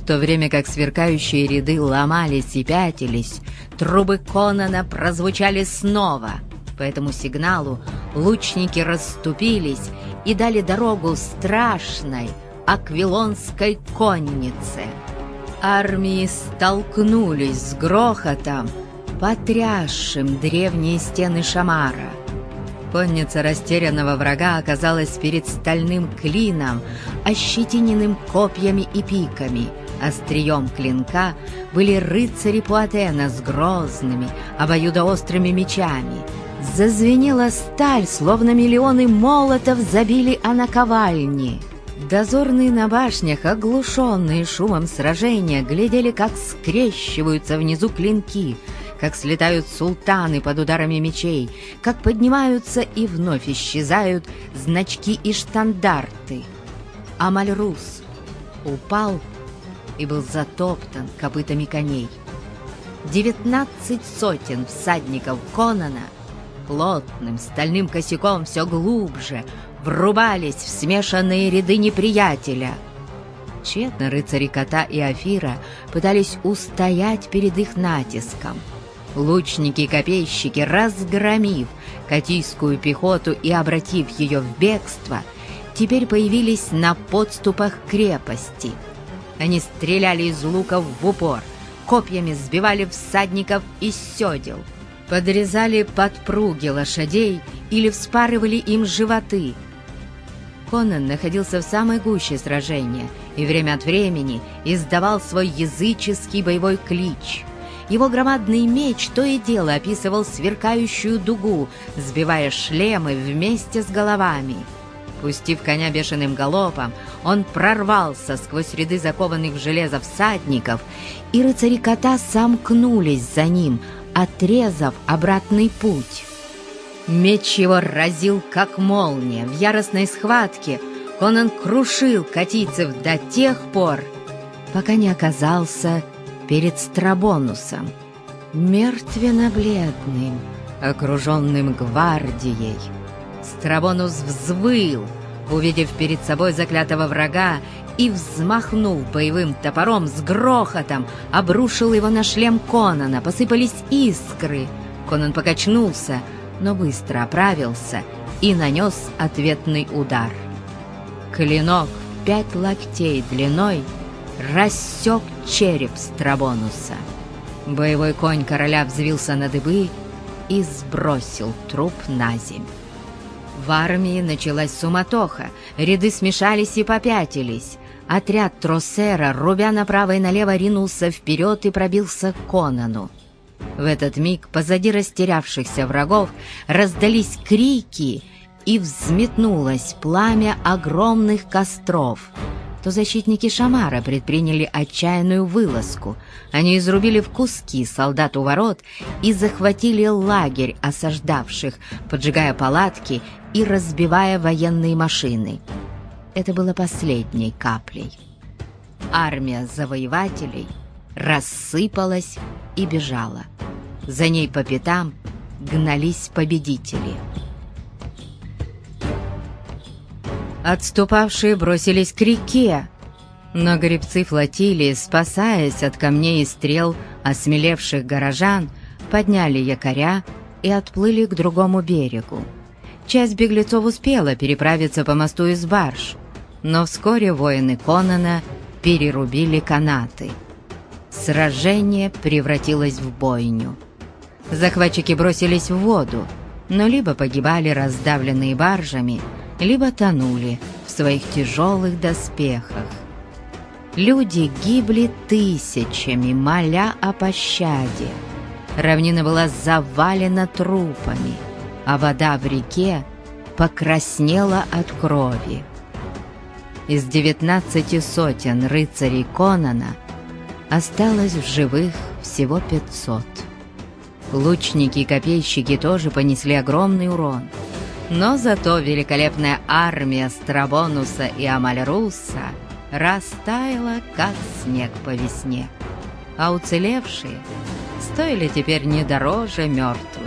то время как сверкающие ряды ломались и пятились, трубы Конана прозвучали снова. По этому сигналу лучники расступились и дали дорогу страшной аквилонской коннице. Армии столкнулись с грохотом, потрясшим древние стены Шамара. Конница растерянного врага оказалась перед стальным клином, ощетиненным копьями и пиками. Острием клинка были рыцари Пуатена с грозными, обоюдоострыми мечами. Зазвенела сталь, словно миллионы молотов забили о наковальни. Дозорные на башнях, оглушенные шумом сражения, глядели, как скрещиваются внизу клинки, как слетают султаны под ударами мечей, как поднимаются и вновь исчезают значки и штандарты. Амальрус упал и был затоптан копытами коней. 19 сотен всадников Конана плотным стальным косяком все глубже врубались в смешанные ряды неприятеля. Тщетно рыцари Кота и Афира пытались устоять перед их натиском. Лучники и копейщики, разгромив котийскую пехоту и обратив ее в бегство, теперь появились на подступах крепости. Они стреляли из луков в упор, копьями сбивали всадников из седел, подрезали подпруги лошадей или вспарывали им животы. Конан находился в самой гуще сражения и время от времени издавал свой языческий боевой клич. Его громадный меч то и дело описывал сверкающую дугу, сбивая шлемы вместе с головами. Пустив коня бешеным галопом, он прорвался сквозь ряды закованных в железо всадников, и рыцари Кота сомкнулись за ним, отрезав обратный путь. Меч его разил, как молния. В яростной схватке Конан крушил котийцев до тех пор, пока не оказался перед Страбонусом, мертвенно-бледным, окруженным гвардией. Страбонус взвыл, увидев перед собой заклятого врага, и, взмахнув боевым топором, с грохотом обрушил его на шлем Конана. Посыпались искры. Конан покачнулся, но быстро оправился и нанес ответный удар. Клинок в 5 локтей длиной рассек череп Страбонуса. Боевой конь короля взвился на дыбы и сбросил труп на земь. В армии началась суматоха, ряды смешались и попятились. Отряд Тросера, рубя направо и налево, ринулся вперед и пробился к Конану. В этот миг позади растерявшихся врагов раздались крики, и взметнулось пламя огромных костров. То защитники Шамара предприняли отчаянную вылазку. Они изрубили в куски солдат у ворот и захватили лагерь осаждавших, поджигая палатки и разбивая военные машины. Это было последней каплей. Армия завоевателей рассыпалась и бежала. За ней по пятам гнались победители. Отступавшие бросились к реке, но гребцы флотилии, спасаясь от камней и стрел осмелевших горожан, подняли якоря и отплыли к другому берегу. Часть беглецов успела переправиться по мосту из барж, но вскоре воины Конана перерубили канаты. Сражение превратилось в бойню. Захватчики бросились в воду, но либо погибали раздавленные баржами, либо тонули в своих тяжелых доспехах. Люди гибли тысячами, моля о пощаде. Равнина была завалена трупами, а вода в реке покраснела от крови. Из 19 сотен рыцарей Конана осталось в живых всего 500. Лучники и копейщики тоже понесли огромный урон, но зато великолепная армия Страбонуса и Амальруса растаяла, как снег по весне, а уцелевшие стоили теперь не дороже мертвых.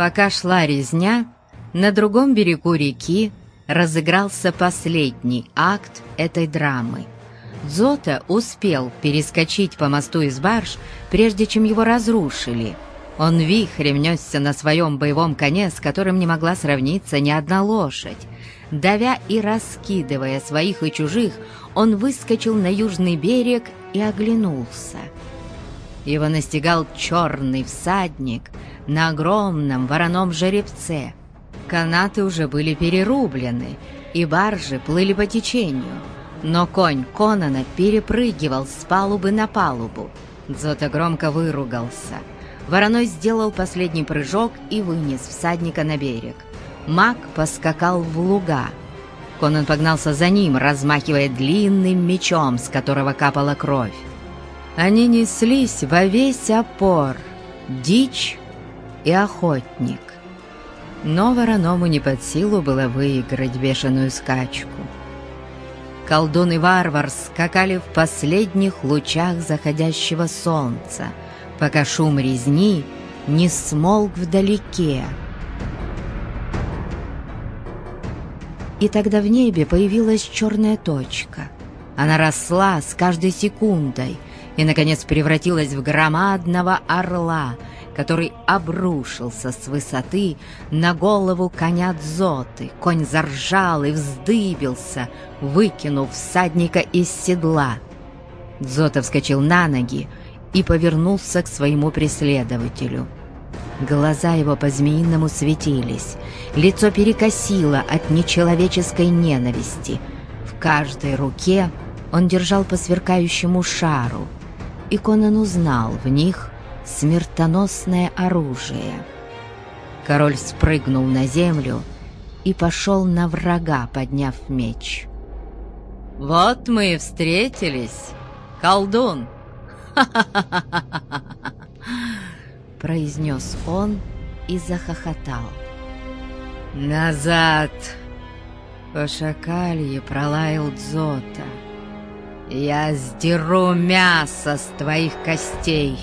Пока шла резня, на другом берегу реки разыгрался последний акт этой драмы. Дзота успел перескочить по мосту из барж, прежде чем его разрушили. Он вихрем несся на своем боевом коне, с которым не могла сравниться ни одна лошадь. Давя и раскидывая своих и чужих, он выскочил на южный берег и оглянулся. Его настигал черный всадник на огромном вороном жеребце. Канаты уже были перерублены, и баржи плыли по течению, но конь Конана перепрыгивал с палубы на палубу. Дзота громко выругался. Вороной сделал последний прыжок и вынес всадника на берег. Маг поскакал в луга. Конан погнался за ним, размахивая длинным мечом, с которого капала кровь. Они неслись во весь опор, дичь и охотник. Но вороному не под силу было выиграть бешеную скачку. Колдун и варвар скакали в последних лучах заходящего солнца, пока шум резни не смолк вдалеке. И тогда в небе появилась черная точка. Она росла с каждой секундой и, наконец, превратилась в громадного орла, который обрушился с высоты на голову коня Дзоты. Конь заржал и вздыбился, выкинув всадника из седла. Дзота вскочил на ноги и повернулся к своему преследователю. Глаза его по-змеиному светились, лицо перекосило от нечеловеческой ненависти. В каждой руке он держал по сверкающему шару, и Конан узнал в них смертоносное оружие. Король спрыгнул на землю и пошел на врага, подняв меч. «Вот мы и встретились, колдун!» произнес он и захохотал. «Назад!» по-шакалье пролаял Дзота. «Я сдеру мясо с твоих костей!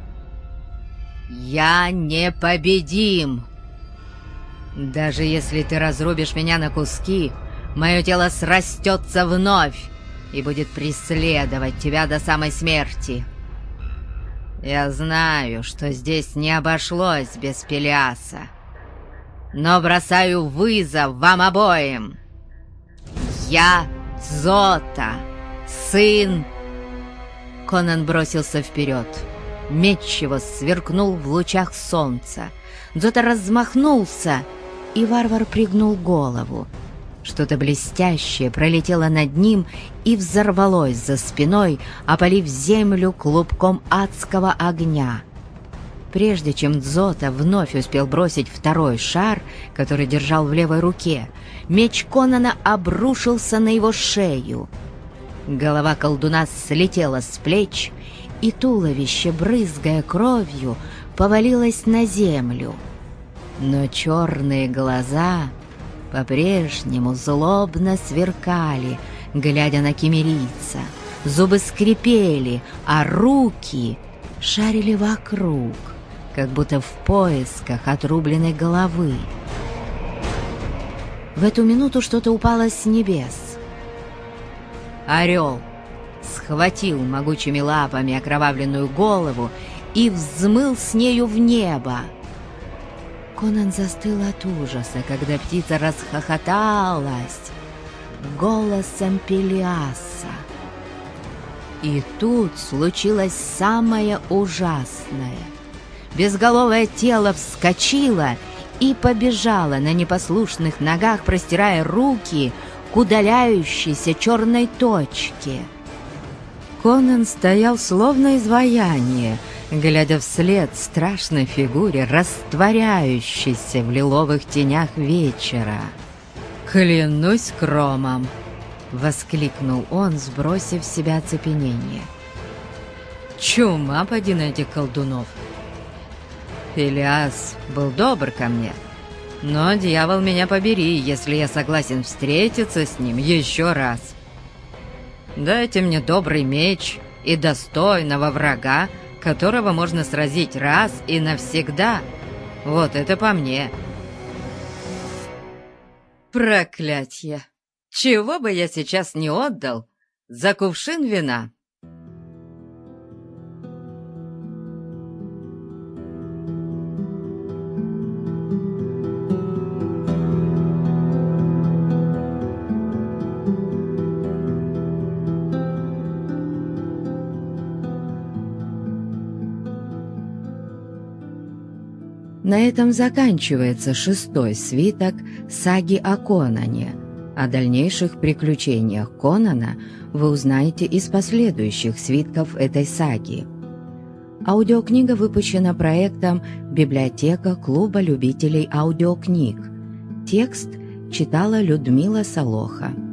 Я непобедим! Даже если ты разрубишь меня на куски, мое тело срастется вновь и будет преследовать тебя до самой смерти. Я знаю, что здесь не обошлось без Пелиаса, но бросаю вызов вам обоим. Я Дзота, сын...» Конан бросился вперед. Меч его сверкнул в лучах солнца. Дзота размахнулся, и варвар пригнул голову. Что-то блестящее пролетело над ним и взорвалось за спиной, опалив землю клубком адского огня. Прежде чем Дзота вновь успел бросить второй шар, который держал в левой руке, меч Конана обрушился на его шею. Голова колдуна слетела с плеч, и туловище, брызгая кровью, повалилось на землю. Но черные глаза по-прежнему злобно сверкали, глядя на киммерийца. Зубы скрипели, а руки шарили вокруг, как будто в поисках отрубленной головы. В эту минуту что-то упало с небес. Орел схватил могучими лапами окровавленную голову и взмыл с нею в небо. Конан застыл от ужаса, когда птица расхохоталась голосом Пелиаса. И тут случилось самое ужасное. Безголовое тело вскочило и побежало на непослушных ногах, простирая руки к удаляющейся черной точке. Конан стоял словно изваяние, глядя вслед страшной фигуре, растворяющейся в лиловых тенях вечера. «Клянусь кромом!» — воскликнул он, сбросив с себя оцепенение. «Чума поди на этих колдунов! Пелиас был добр ко мне, но дьявол меня побери, если я согласен встретиться с ним еще раз. Дайте мне добрый меч и достойного врага, которого можно сразить раз и навсегда, Вот это по мне. Проклятье! Чего бы я сейчас не отдал за кувшин вина!» На этом заканчивается 6-й свиток саги о Конане. О дальнейших приключениях Конана вы узнаете из последующих свитков этой саги. Аудиокнига выпущена проектом «Библиотека Клуба любителей аудиокниг». Текст читала Людмила Солоха.